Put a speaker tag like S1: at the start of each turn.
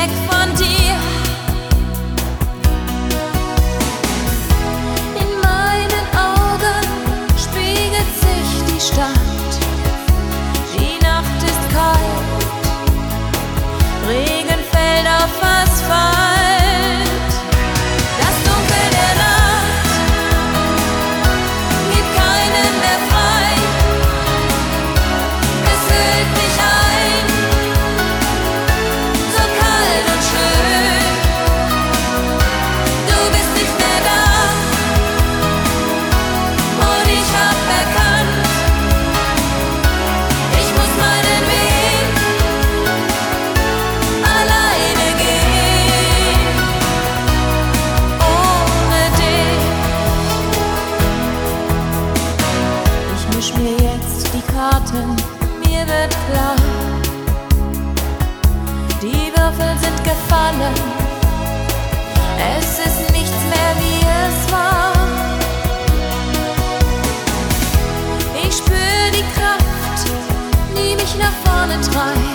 S1: weg von dir. In meinen Augen spiegelt sich die Stadt. Die Nacht ist kalt, Regen fällt auf Asphalt. Das Dunkel der Nacht gibt keinen mehr frei. Es hüllt mich ein, so kalt und schön. Du bist nicht mehr da und ich hab erkannt, ich muss meinen Weg alleine gehen, ohne dich. Ich misch mir jetzt die Karten, mir wird klar, die Würfel sind gefallen, es ist nichts mehr wie es war. Ich spür die Kraft, die mich nach vorne treibt.